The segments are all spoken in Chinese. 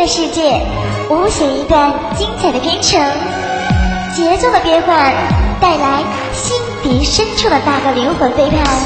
世界，无写一段精彩的编程，节奏的变换带来心底深处的那个灵魂背叛。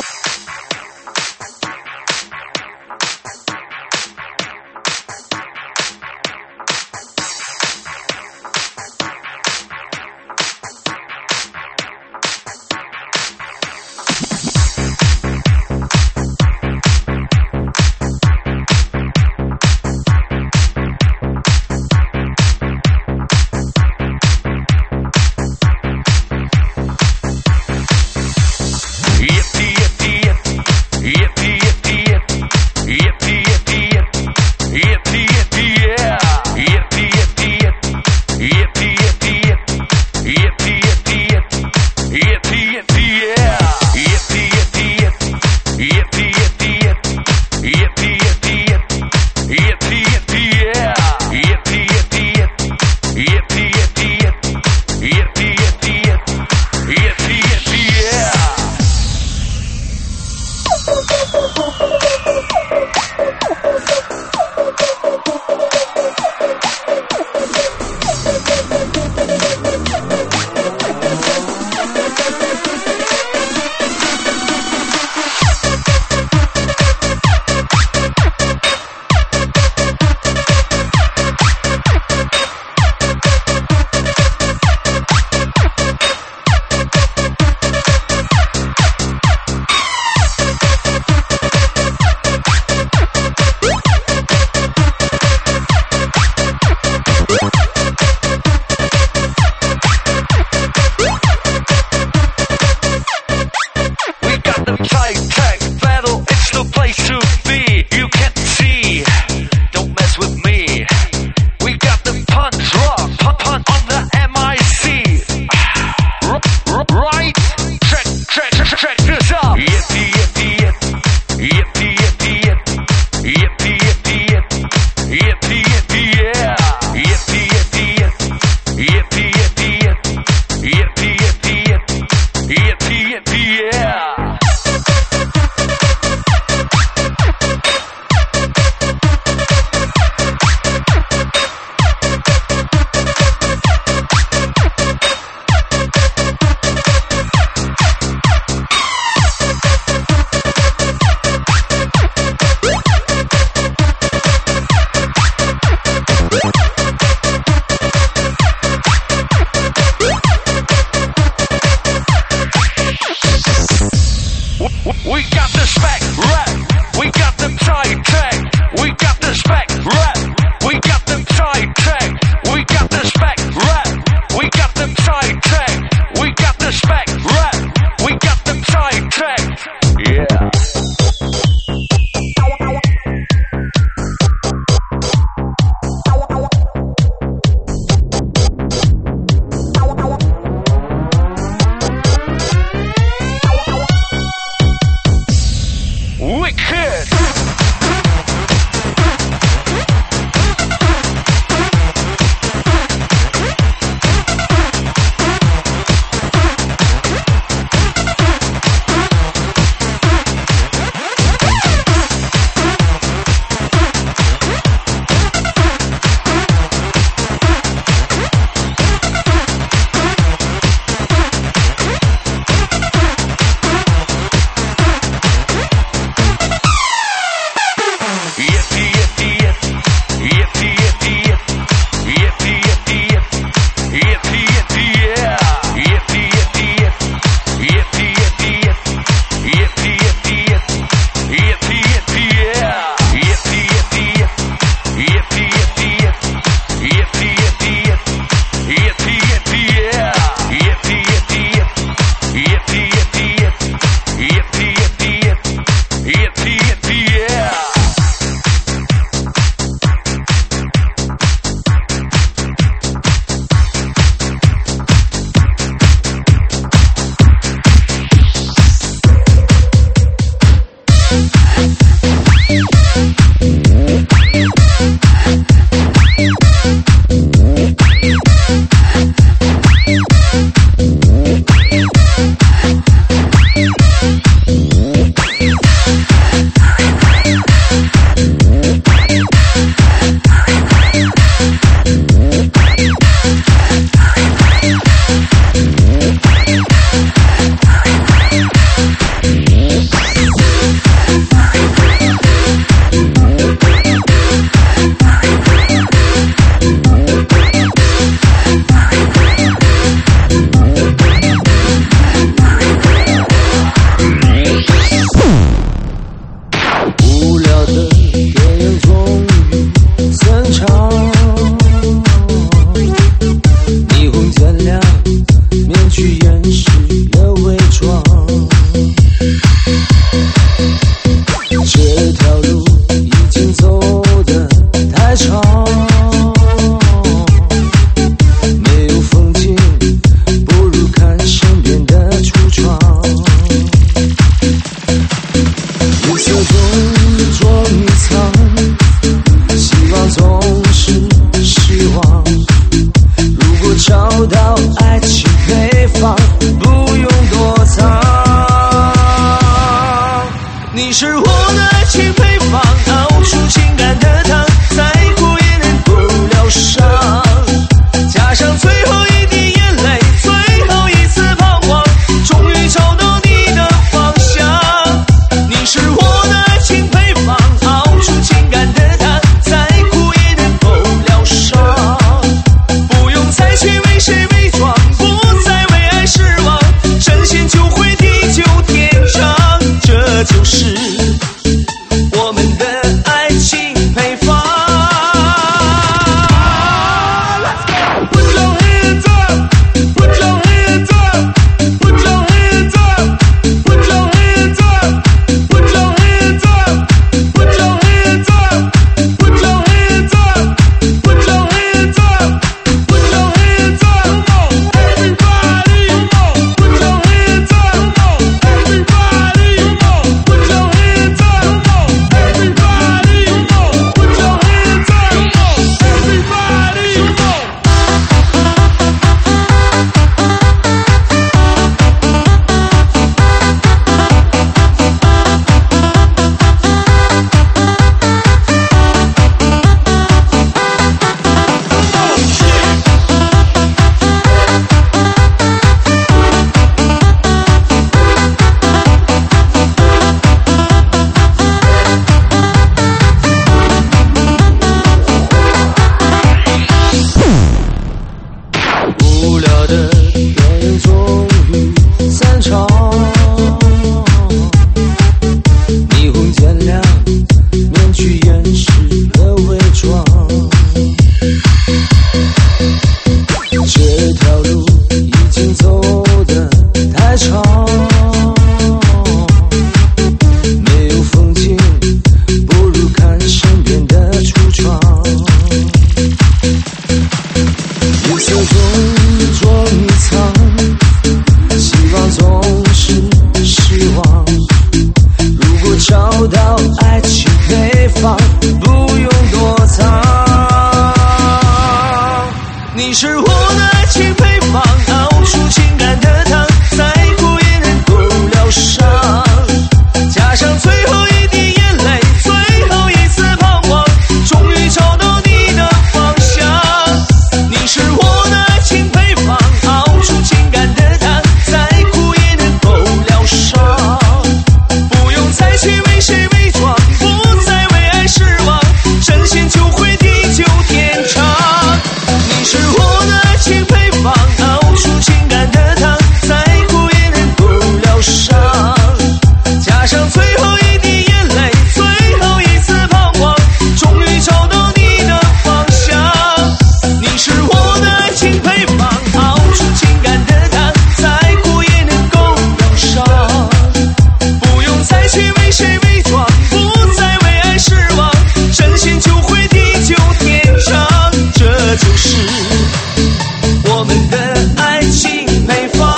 你是我的爱情配方，熬出情感的汤，再苦也能够疗伤。加上最后一滴眼泪，最后一次彷徨，终于找到你的方向。你是我的爱情配方，熬出情感的汤，再苦也能够疗伤。不用再去为谁伪装，不再为爱失望，真心就会地久天长。你是我的爱情配方，熬出情感的汤，再苦也能够疗伤。加上最后一滴眼泪，最后一次彷徨，终于找到你的方向。你是我的爱情配方，熬出情感的汤，再苦也能够疗伤。不用再去为谁伪装，不再为爱失望，真心就会地久天长。这就是我们的爱情配方。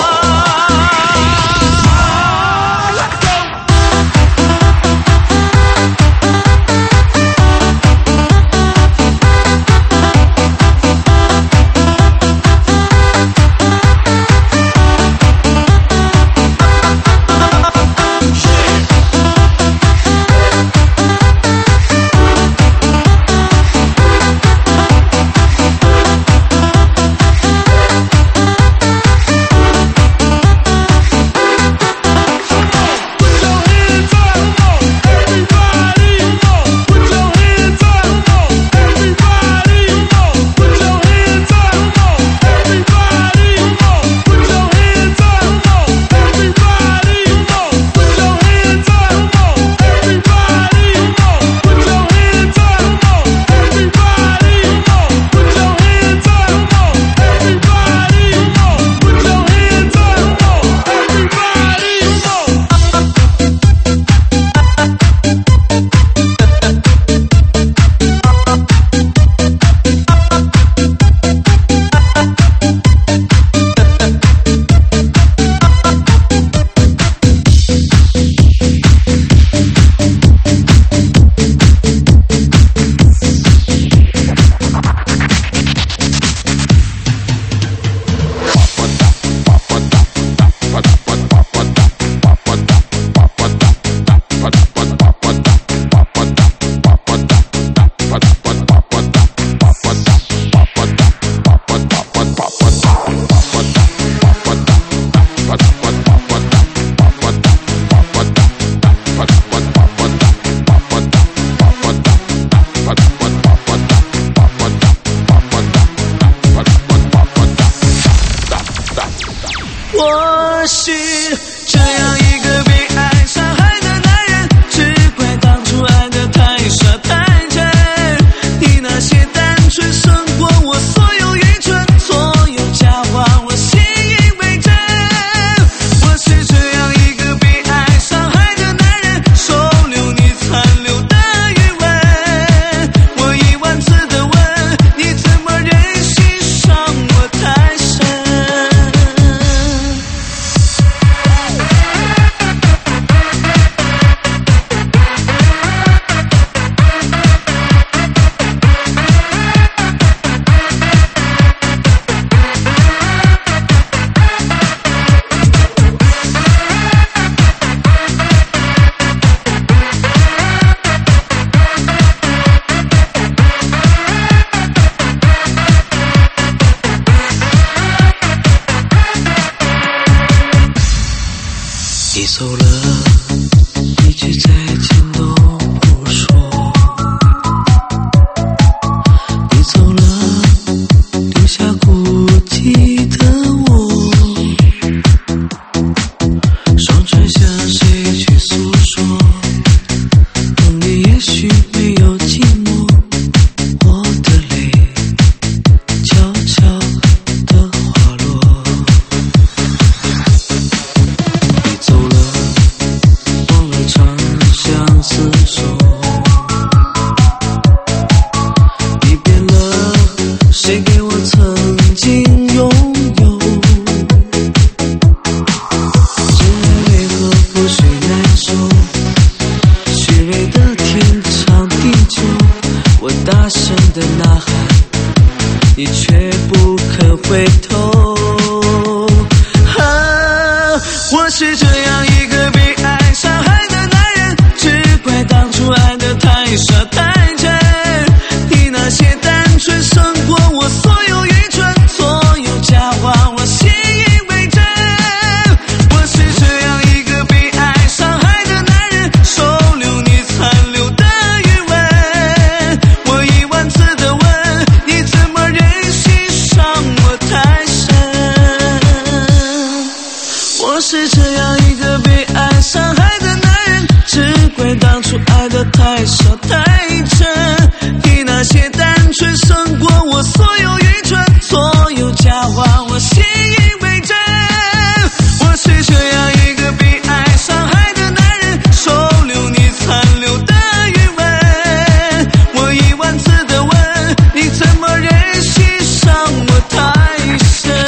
我是这样一个被爱伤害的男人，只怪当初爱得太傻太真。你那些单纯胜过我所有愚蠢，所有假话我信以为真。我是这样一个被爱伤害的男人，收留你残留的余温。我10000次的问，你怎么忍心伤我太深？你走了，一句再见都不说。你走了，留下孤寂的我。双唇向谁去诉说？梦里也许没有寂寞，我的泪悄悄地滑落。走了，忘了长相厮守。你变了，谁给我曾经拥有？真爱为何覆水难收？虚伪的天长地久，我大声的呐喊， 你却不可回头。我是这样一个被爱伤害的男人，只怪当初爱得太傻太真。你那些单纯胜过我所有愚蠢，所有假话我信以为真。我是这样一个被爱伤害的男人，收留你残留的余温。我1万次的问，你怎么忍心伤我太深？我是这样一个被爱伤害的男人，只怪当初爱得太傻太真。你那些单纯胜过我所有愚蠢，所有假话我信以为真。我是这样一个被爱伤害的男人，收留你残留的余温。我1万次的问，你怎么忍心伤我太深？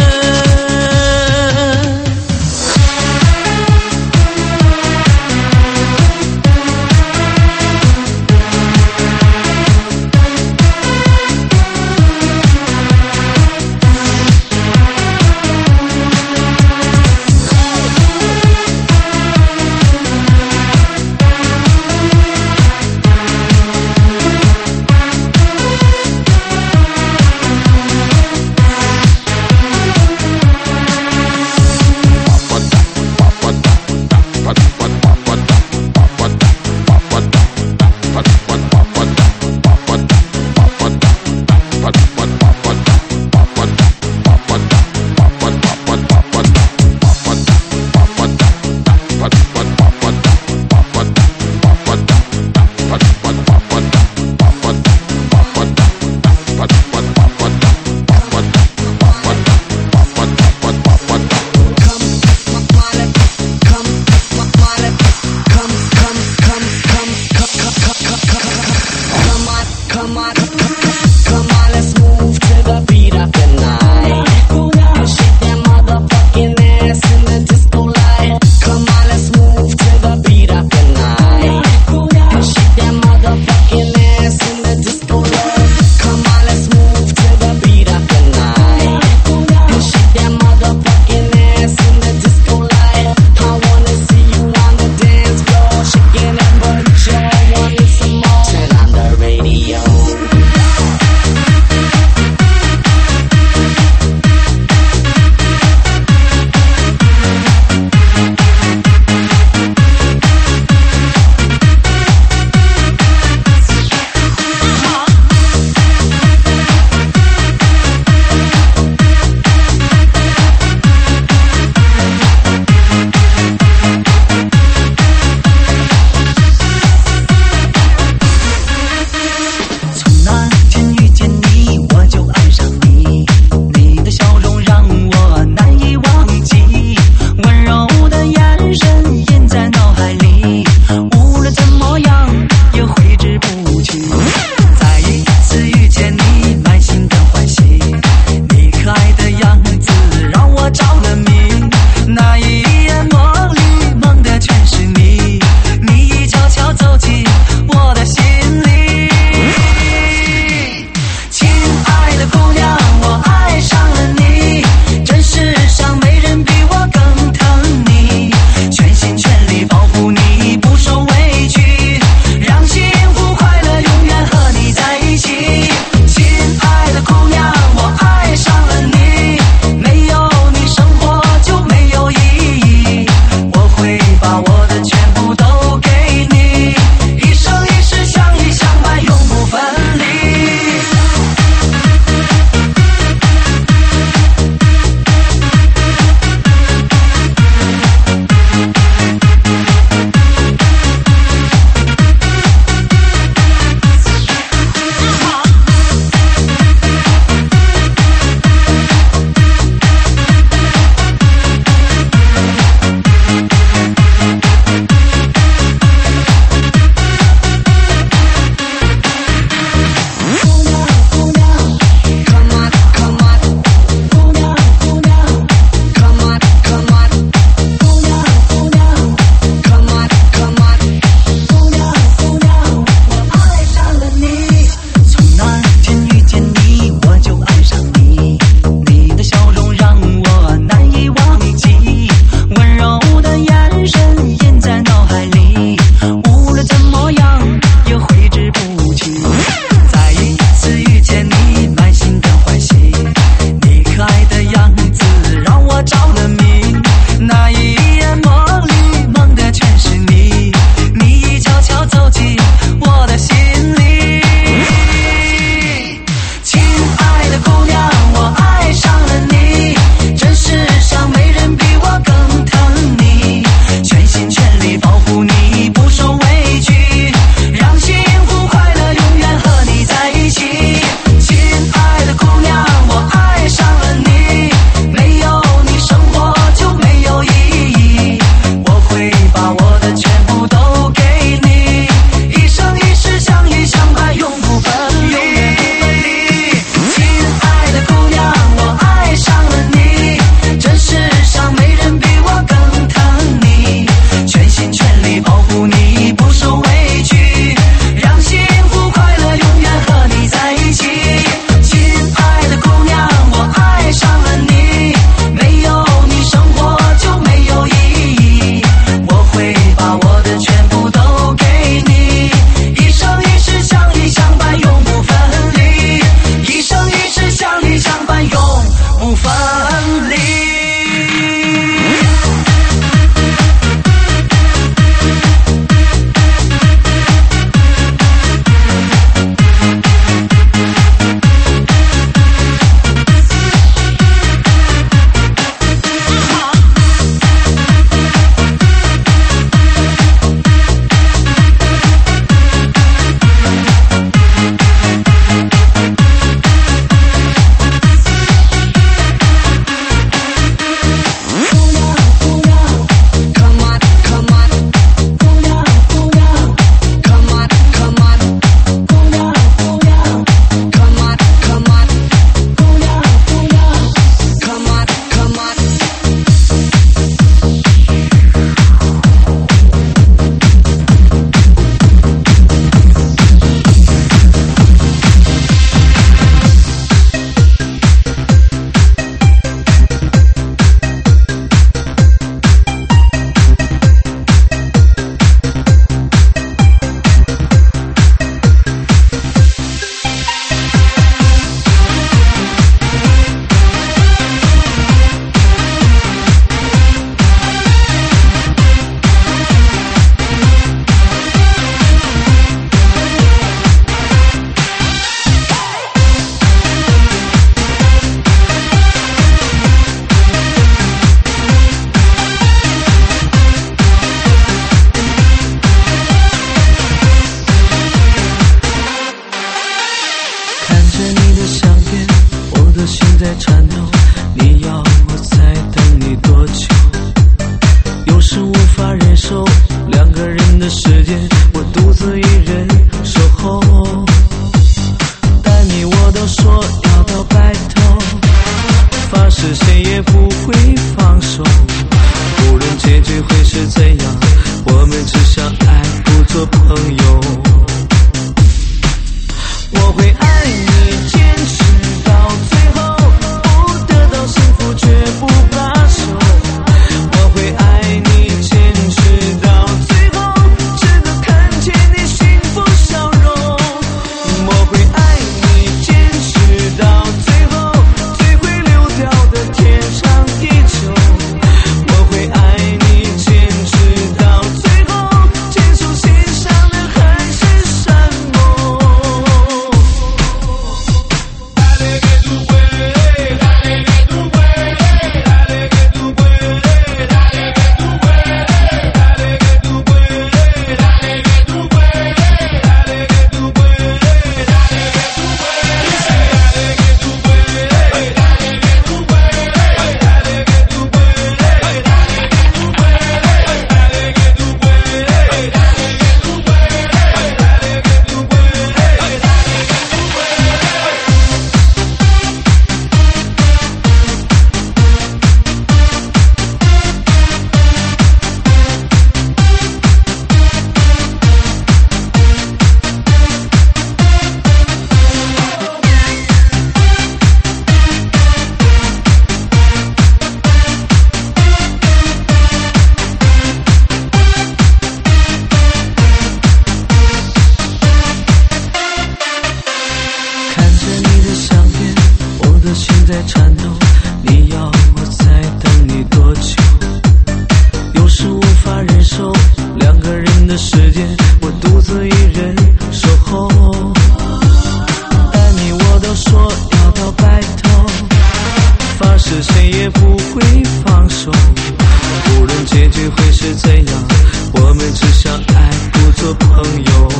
在颤抖，你要我再等你多久？有时无法忍受两个人的世界，我独自一人守候。但你我都说要到白头，发誓谁也不会放手。无论结局会是怎样，我们只相爱不做朋友。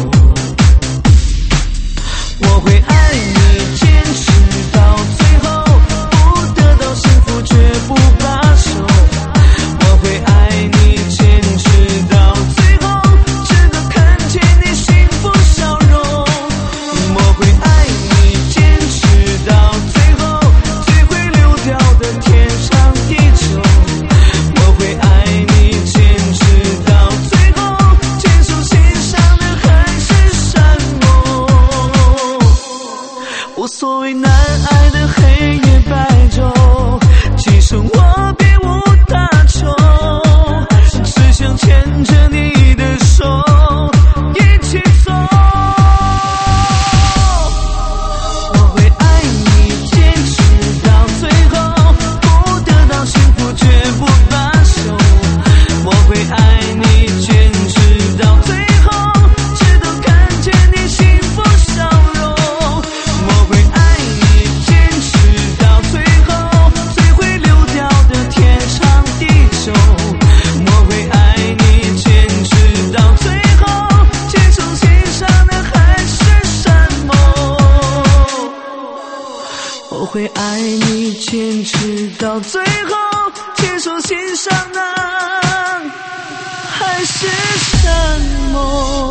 我会爱你，坚持到最后，不得到幸福绝不罢手。我会爱你，坚持到最后，直到看见你幸福笑容。我会爱你，坚持到最后，最会流掉的天长地久。我会爱你，坚持到最后，坚守心上的海誓山盟。无所谓难挨的黑夜白昼，今生我别无他求，只想牵着你的手一起走。我会爱你，坚持到最后，不得到幸福绝不罢手。我会爱你，坚持到最后，直到看见你幸福笑容。我会爱你，坚持到最后，最会流掉的天长地久。我会爱你，坚持到最后，坚守心上的海誓山盟。我会爱你，坚持到最后，坚守心上的海誓山盟。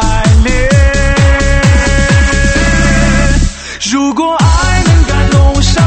如果爱能感动伤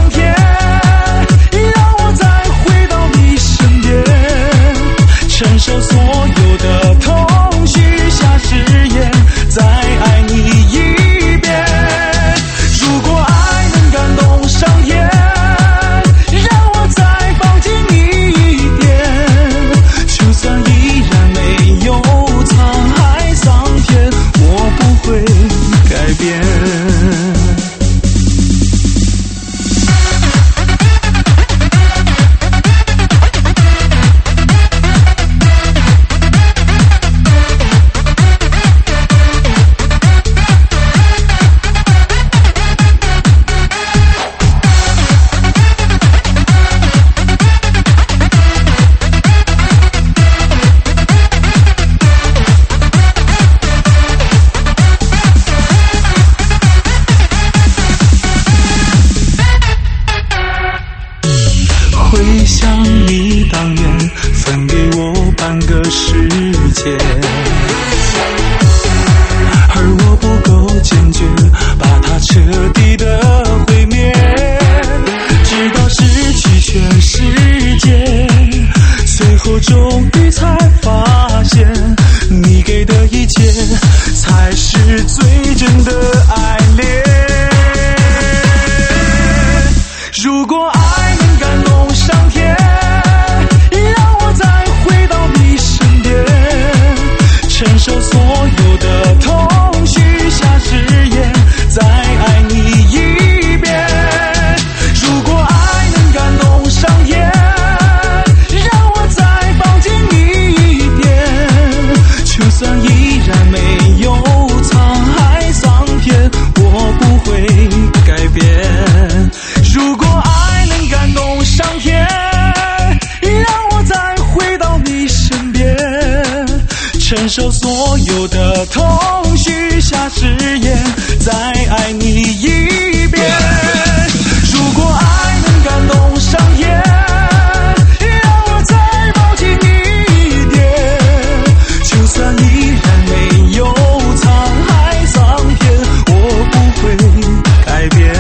如果爱能感动上天，让我再回到你身边，承受所有的痛，许下誓言，再爱你一遍。如果爱能感动上天，让我再抱紧你一点，就算依然没有沧海桑田，我不会改变。如果爱能感动上天，让我再回到你身边，承受所有的痛，许下誓言，再爱你一遍。如果爱能感动上天，让我再抱紧你一点，就算依然没有沧海桑田，我不会改变。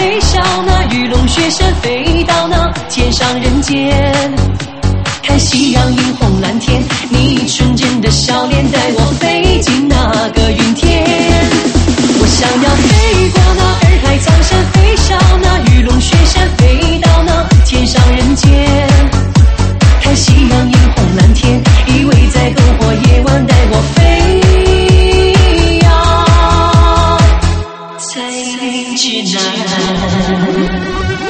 飞翔，那玉龙雪山飞到那天上人间。看夕阳映红蓝天，你纯真的笑脸带我飞进那个云天。我想要飞过那洱海苍山，飞上那玉龙雪山，飞到那天上人间。看夕阳映红蓝天，依偎在篝火夜晚带我飞呀，在林之南。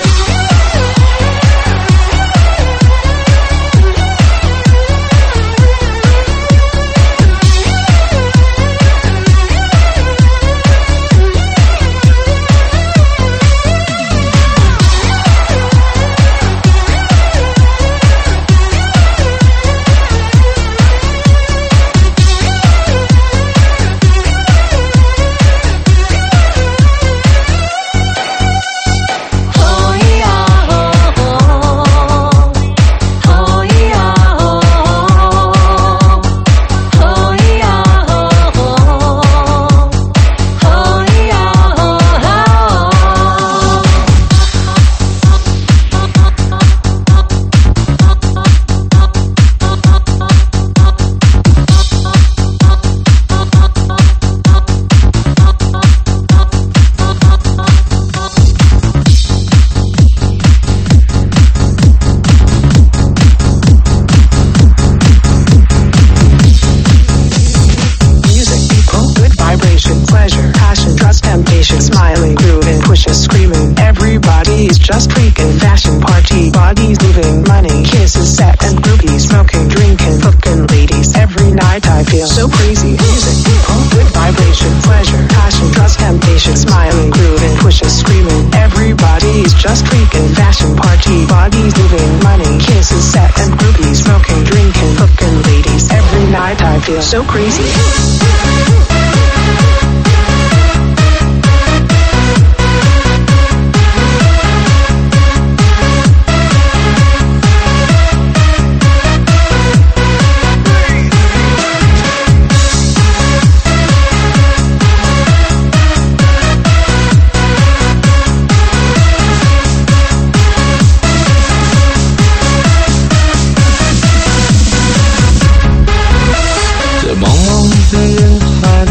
Smiling, grooving, pushing, screaming. Everybody's just freaking. Fashion party, bodies moving, money, kisses, sex, and groupies. Smoking, drinking, hooking, ladies. Every night I feel so crazy. Music, people, good vibration, pleasure, passion, trust, temptation. Smiling, grooving, pushing, screaming. Everybody's just freaking. Fashion party, bodies moving, money, kisses, sex, and groupies. Smoking, drinking, hooking, ladies. Every night I feel so crazy. 在茫茫的人海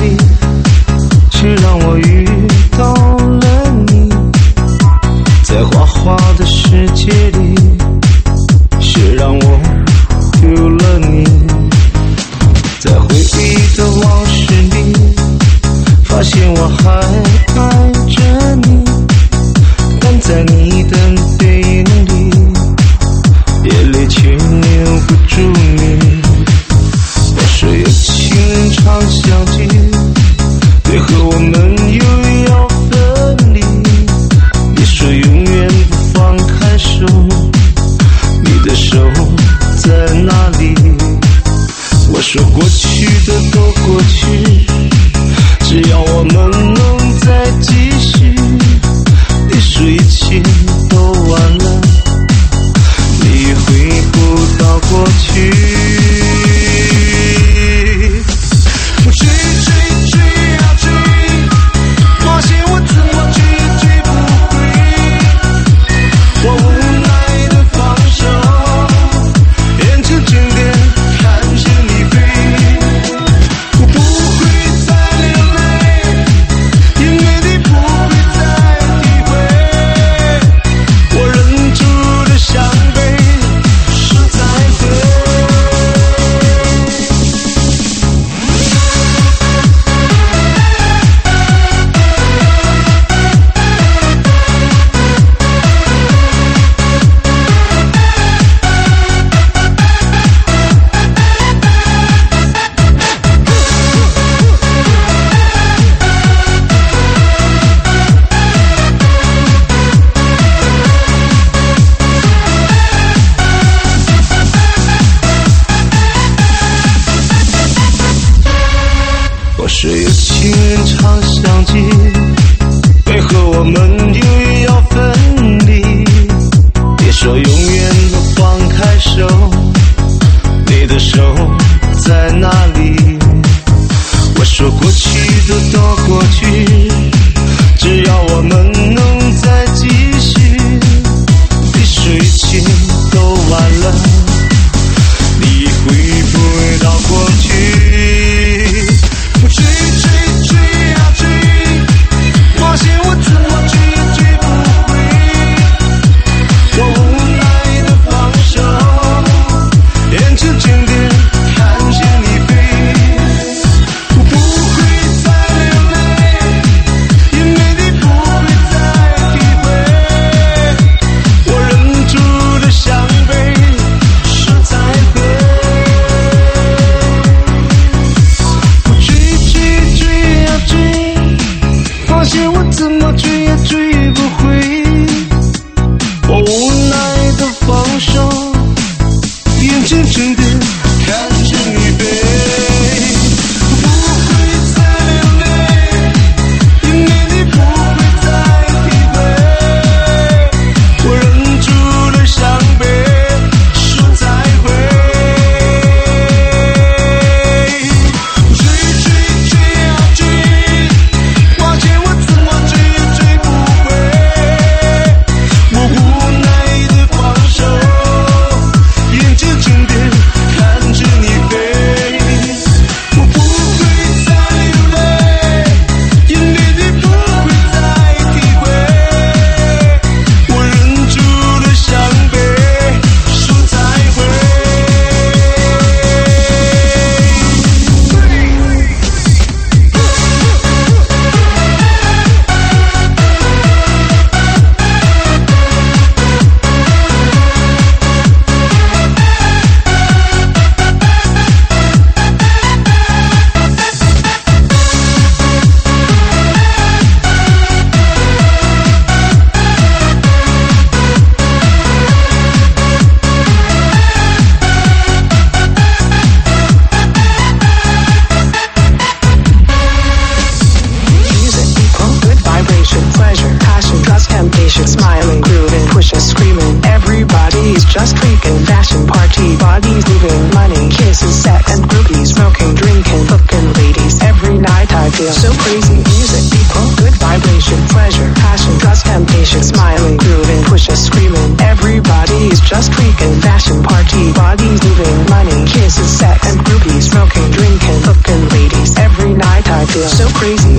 smiling, grooving, pushing, screaming. Everybody's just freaking. Fashion party, bodies moving, money, kisses, set and groupies, smoking, drinking, hooking ladies. Every night I feel so crazy. Music, people, good vibration, pleasure, passion, trust, temptation. Smiling, grooving, pushing, screaming. Everybody's just freaking. Fashion party, bodies moving, money, kisses, set and groupies, smoking, drinking, hooking ladies. Every night I feel so crazy.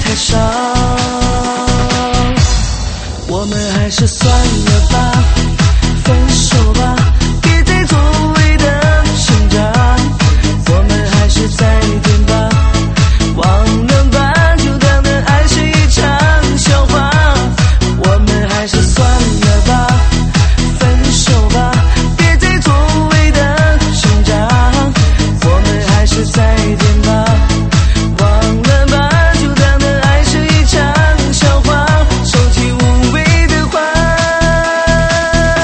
太少，我们还是算了吧，分手吧，别再做为的挣扎，我们还是再见吧，忘了吧，就当那爱是一场笑话，我们还是算了吧，分手吧，别再做为的挣扎，我们还是再见吧，忘了吧，就当那爱是一场笑话，收起无谓的话。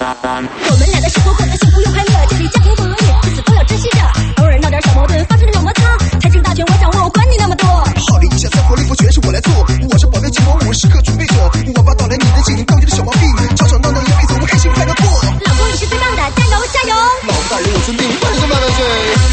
我们俩的生活过得幸福又快乐，建立家庭不容易，彼此都要珍惜着。偶尔闹点小矛盾，发生点小摩擦，财政大权我掌握，我管你那么多。 好理想生活里不全是我来做，我是宝贝寂寞，我时刻准备着。我把到来你的心都有的小毛病，吵吵闹闹一辈子，我们开心快乐过。 老公你是最棒的，加油加油！ 老婆大人我孙膑，万岁万岁！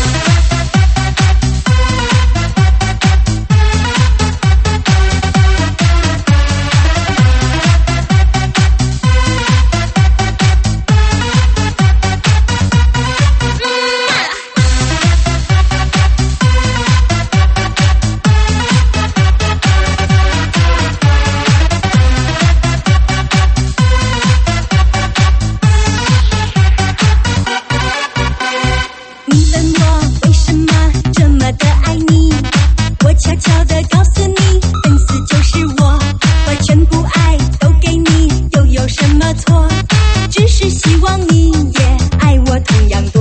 悄悄地告诉你，粉丝就是我，把全部爱都给你，又有什么错？只是希望你也爱我同样多。